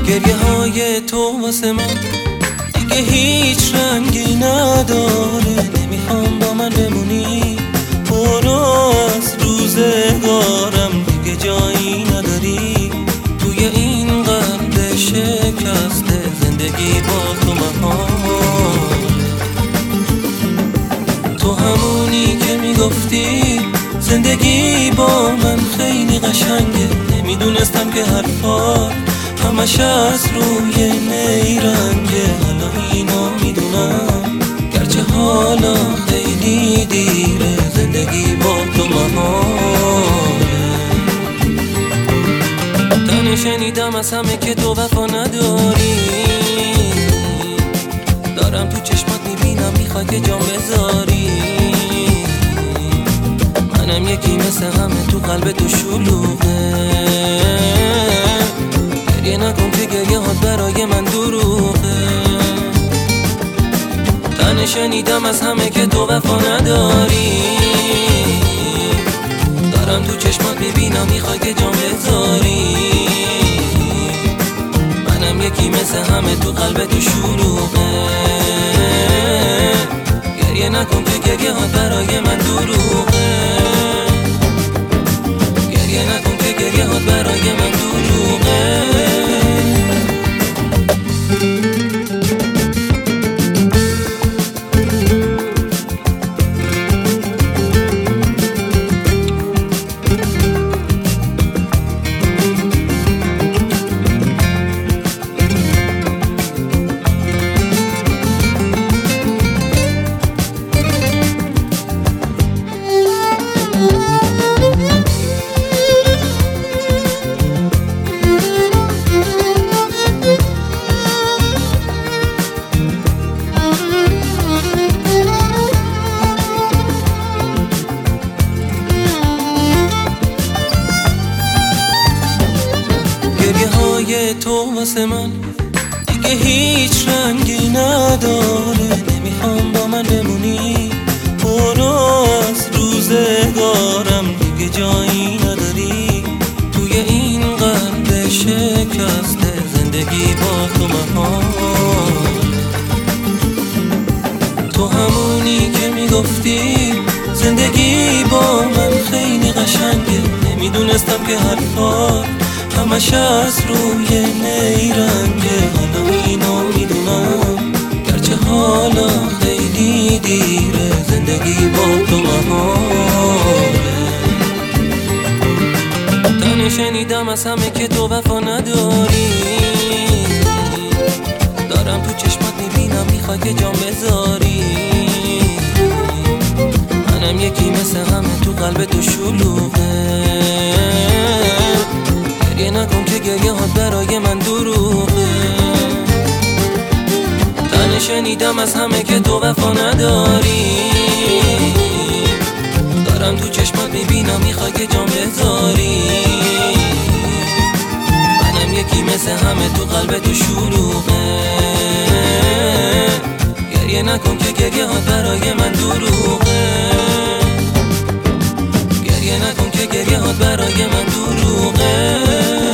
گریه های تو واسه من دیگه هیچ رنگی نداره. نمیخوام با من بمونی، برو از روزگارم، دیگه جایی نداری توی این قلب شکسته. زندگی با تو محاله. تو همونی که میگفتی زندگی با من خیلی قشنگه. نمیدونستم که حرفات همش از روی نیرنگه. حالا اینو میدونم، گرچه حالا خیلی دیره. زندگی با تو محاله. تنه شنیدم از همه که تو وفا نداری. دارم تو چشمات میبینم میخوای که جام بذاری. منم یکی مثل همه تو قلب تو شلوغه. گریه نکن که گریه هات برای من دروغه. تنه شنیدم از همه که تو وفا نداری. دارم تو چشمات میبینم میخوای که جام بذاری. منم یکی مثل همه تو قلب تو شلوغه. گریه نکن که گریه هات برای من دروغه. گریه نکن که گریه هات برای من دروغه. گریه های تو واسه من دیگه هیچ رنگی نداره. نمیخوام با من بمونی، برو از روزگارم، دیگه جایی نداری توی این قلب شکسته. زندگی با تو محاله. تو همونی که میگفتی زندگی با من خیلی قشنگه. نمیدونستم که حرفات همش از روی نیرنگه. حالا اینو میدونم، گرچه حالا خیلی دیره. زندگی با تو محاله. تنه شنیدم از همه که تو وفا نداری. دارم تو چشمات میبینم میخوای که جام بذاری. منم یکی مثل همه تو قلب تو شلوغه. گریه نکن که گریه هات برای من دروغه. تنه شنیدم از همه که تو وفا نداری. دارم تو چشمات میبینم میخوای که جام بذاری. منم یکی مثل همه تو قلب تو شلوغه. گریه نکن که گریه هات برای من دروغه. گریه نکن که گریه هات برای من دروغه.